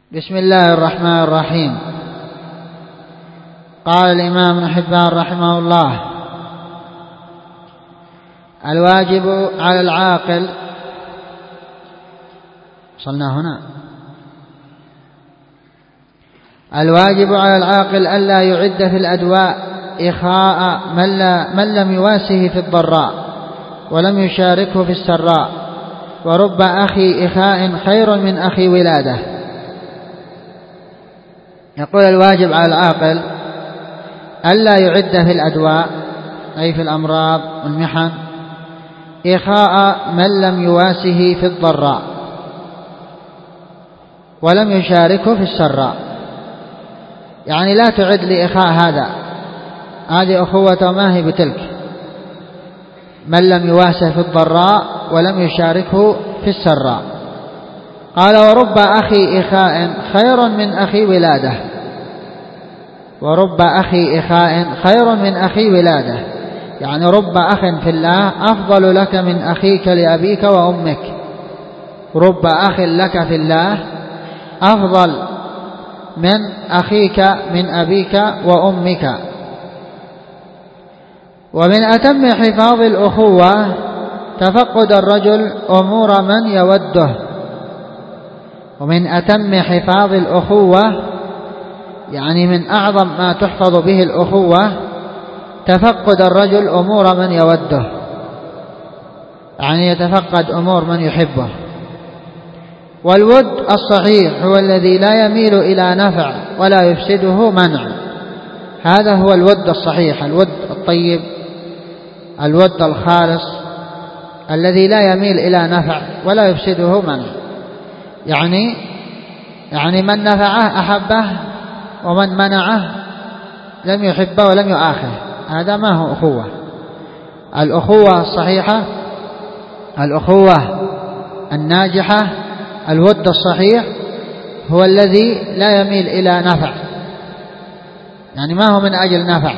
بسم الله الرحمن الرحيم. قال الإمام ابن حبان رحمه الله: الواجب على العاقل، وصلنا هنا، الواجب على العاقل ألا يعد في الأدواء إخاء من لم يواسه في الضراء ولم يشاركه في السراء، ورب أخي إخاء خير من أخي ولادة. يقول الواجب على العاقل ألا يعد في الأدواء، أي في الأمراض والمحن، إخاء من لم يواسه في الضراء ولم يشاركه في السراء. يعني لا تعد لإخاء هذه أخوة ما هي بتلك، من لم يواسه في الضراء ولم يشاركه في السراء. قال: ورب أخي إخاء خير من أخي ولادة. ورب أخي إخاء خير من أخي ولادة، يعني رب أخ في الله أفضل لك من أخيك لأبيك وأمك. رب أخ لك في الله أفضل من أخيك من أبيك وأمك. ومن أتم حفاظ الأخوة تفقد الرجل أمور من يوده. ومن أتم حفاظ الأخوة، يعني من أعظم ما تحفظ به الأخوة، تفقد الرجل أمور من يوده، يعني يتفقد أمور من يحبه. والود الصحيح هو الذي لا يميل إلى نفع ولا يفسده منع. هذا هو الود الصحيح، الود الطيب، الود الخالص الذي لا يميل إلى نفع ولا يفسده منع. يعني من نفعه أحبه، ومن منعه لم يحبه ولم يؤاخه. هذا ما هو أخوة. الأخوة الصحيحة، الأخوة الناجحة، الود الصحيح هو الذي لا يميل إلى نفع، يعني ما هو من أجل نفع،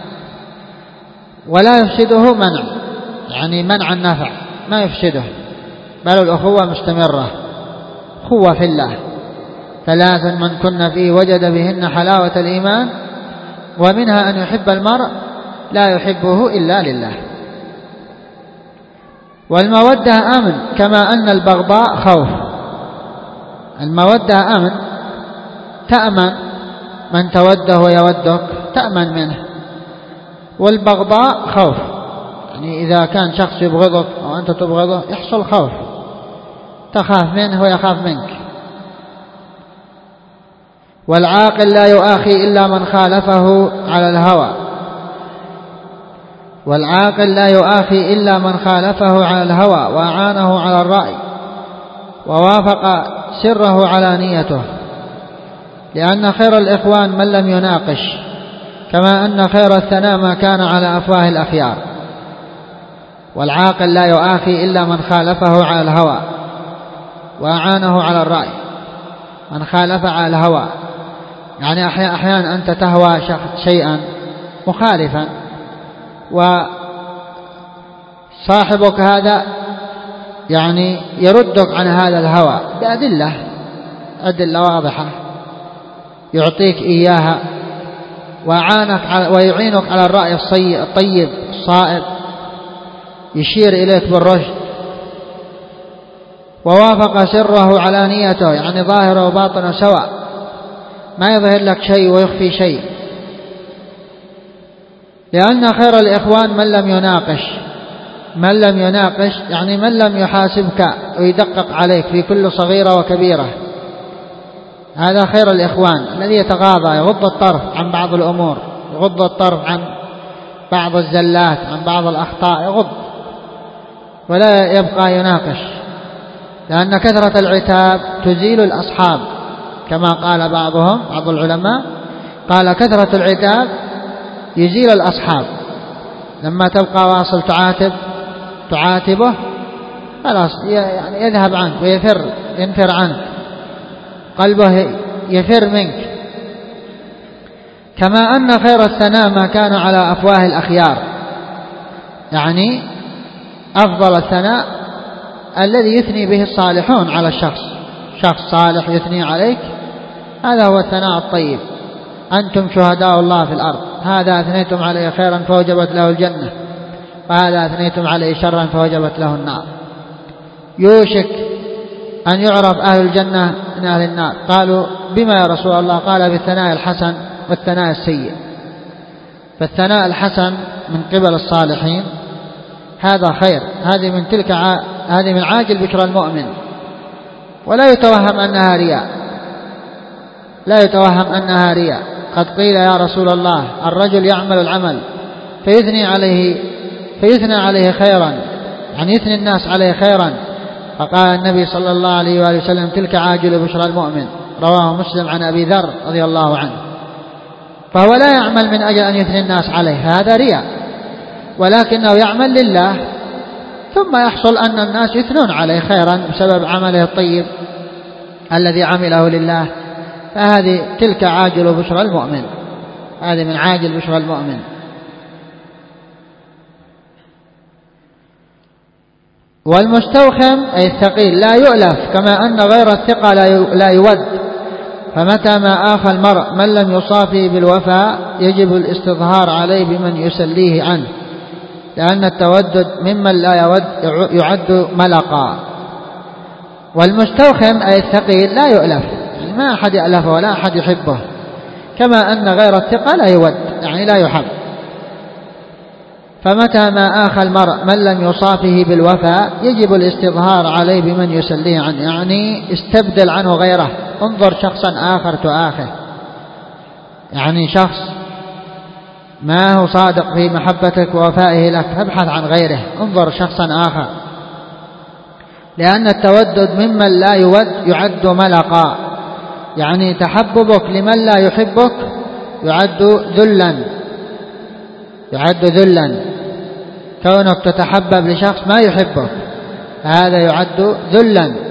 ولا يفسده منع، يعني منع النفع ما يفسده، بل الأخوة مستمرة. أخوة في الله: ثلاث من كن فيه وجد بهن حلاوة الإيمان، ومنها أن يحب المرء لا يحبه إلا لله. والمودة أمن، كما أن البغضاء خوف. المودة أمن، تأمن من توده ويودك، تأمن منه. والبغضاء خوف، يعني إذا كان شخص يبغضك أو أنت تبغضه يحصل خوف، تخاف منه ويخاف منك. والعاقل لا يؤاخي إلا من خالفه على الهوى. والعاقل لا يؤاخي إلا من خالفه على الهوى وأعانه على الرأي ووافق سره على نيته، لأن خير الإخوان من لم يناقش، كما أن خير الثناء ما كان على أفواه الأخيار. والعاقل لا يؤاخي إلا من خالفه على الهوى وأعانه على الرأي. من خالف على الهوى، يعني أحيانا أنت تهوى شيئا مخالفا، وصاحبك هذا يعني يردك عن هذا الهوى بأدلة واضحة يعطيك إياها، ويعينك على الرأي الطيب الصائب، يشير إليك بالرشد، ووافق سره على نيته، يعني ظاهره وباطنه سواء، ما يظهر لك شيء ويخفي شيء. لأن خير الإخوان من لم يناقش. من لم يناقش يعني من لم يحاسبك ويدقق عليك في كل صغيرة وكبيرة. هذا خير الإخوان، الذي يتغاضى، يغض الطرف عن بعض الأمور، يغض الطرف عن بعض الزلات، عن بعض الأخطاء، يغض ولا يبقى يناقش. لأن كثرة العتاب تزيل الأصحاب، كما قال بعض العلماء، قال: كثرة العتاب يزيل الأصحاب. لما تبقى واصل تعاتبه خلاص، يعني يذهب عنك ينفر عنك، قلبه يفر منك. كما أن خير الثناء ما كان على أفواه الأخيار، يعني أفضل الثناء الذي يثني به الصالحون على الشخص. شخص صالح يثني عليك، هذا هو الثناء الطيب. أنتم شهداء الله في الأرض، هذا أثنيتم عليه خيرا فوجبت له الجنة، وهذا أثنيتم عليه شرا فوجبت له النار. يوشك أن يعرف أهل الجنة من أهل النار. قالوا بما يا رسول الله؟ قال بالثناء الحسن والثناء السيء. فالثناء الحسن من قبل الصالحين هذا خير، هذه من عاجل بشرى المؤمن، ولا يتوهم أنها رياء، لا يتوهم أنها رياء. قد قيل يا رسول الله الرجل يعمل العمل فيثنى عليه خيرا، يعني يثني الناس عليه خيرا، فقال النبي صلى الله عليه وآله وسلم تلك عاجل بشرى المؤمن. رواه مسلم عن أبي ذر رضي الله عنه. فهو لا يعمل من أجل أن يثني الناس عليه، هذا رياء، ولكنه يعمل لله، ثم يحصل أن الناس يثنون عليه خيرا بسبب عمله الطيب الذي عمله لله. فهذه تلك عاجل بشرى المؤمن، هذه من عاجل بشرى المؤمن. والمستوخم أي الثقيل لا يؤلف، كما أن غير الثقة لا يود. فمتى ما آخى المرء من لم يصافي بالوفاء يجب الاستظهار عليه بمن يسليه عنه، لأن التودد ممن لا يود يعد ملقا. والمستوخم أي الثقيل لا يؤلف، يعني ما أحد يألفه ولا أحد يحبه، كما أن غير الثقة لا يود، يعني لا يحب. فمتى ما آخى المرء من لم يصافه بالوفاء يجب الاستظهار عليه بمن يسليه عنه، يعني استبدل عنه غيره، انظر شخصا آخر تؤاخه، يعني شخص ما هو صادق في محبتك ووفائه لك ابحث عن غيره، انظر شخصا آخر، لأن التودد ممن لا يود يعد ملقا، يعني تحببك لمن لا يحبك يعد ذلا، كونك تتحبب لشخص ما يحبك هذا يعد ذلا،